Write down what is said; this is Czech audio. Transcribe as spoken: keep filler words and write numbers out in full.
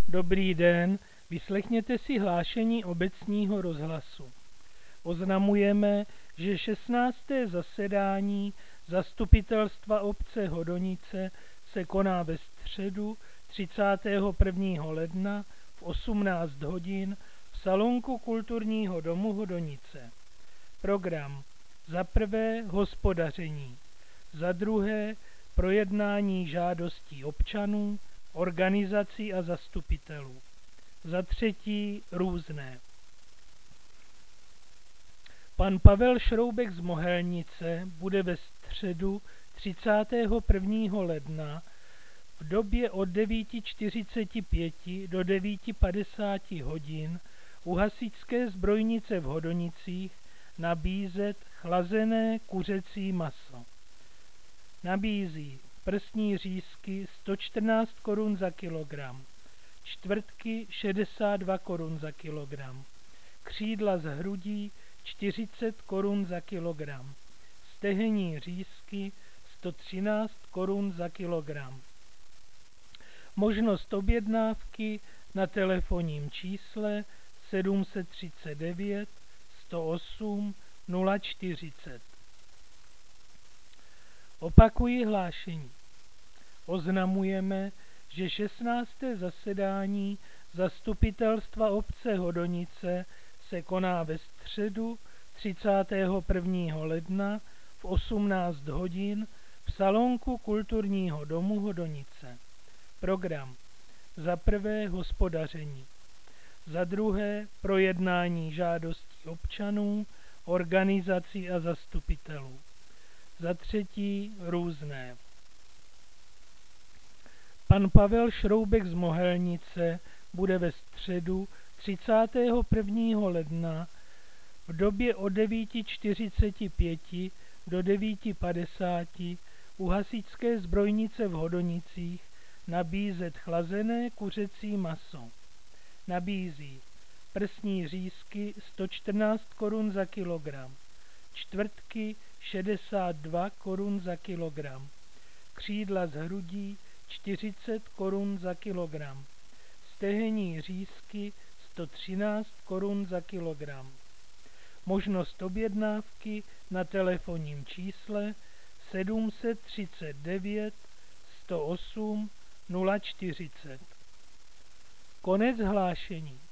Dobrý den, vyslechněte si hlášení obecního rozhlasu. Oznamujeme, že šestnácté zasedání Zastupitelstva obce Hodonice se koná ve středu třicátého prvního ledna v osmnáct hodin v salonku Kulturního domu Hodonice. Program: za prvé hospodaření, za druhé projednání žádostí občanů, organizací a zastupitelů, za třetí různé. Pan Pavel Šroubek z Mohelnice bude ve středu třicátého prvního ledna v době od devět čtyřicet pět do devět padesát hodin u hasičské zbrojnice v Hodonicích nabízet chlazené kuřecí maso. Nabízí prsní řízky sto čtrnáct korun za kilogram, čtvrtky šedesát dva korun za kilogram, křídla z hrudí čtyřicet korun za kilogram, stehenní řízky sto třináct korun za kilogram. Možnost objednávky na telefonním čísle sedm set třicet devět sto osm nula čtyřicet. Opakuji hlášení. Oznamujeme, že šestnácté zasedání Zastupitelstva obce Hodonice se koná ve středu třicátého prvního ledna v osmnáct hodin v salonku Kulturního domu Hodonice. Program: za prvé hospodaření, za druhé projednání žádostí občanů, organizací a zastupitelů, za třetí různé. Pan Pavel Šroubek z Mohelnice bude ve středu třicátého prvního ledna v době od devět čtyřicet pět do devět padesát u hasičské zbrojnice v Hodonicích nabízet chlazené kuřecí maso. Nabízí prsní řízky sto čtrnáct korun za kilogram, čtvrtky šedesát dva korun za kilogram, křídla z hrudí čtyřicet korun za kilogram, stehenní řízky sto třináct korun za kilogram. Možnost objednávky na telefonním čísle sedm set třicet devět sto osm nula čtyřicet. Konec hlášení.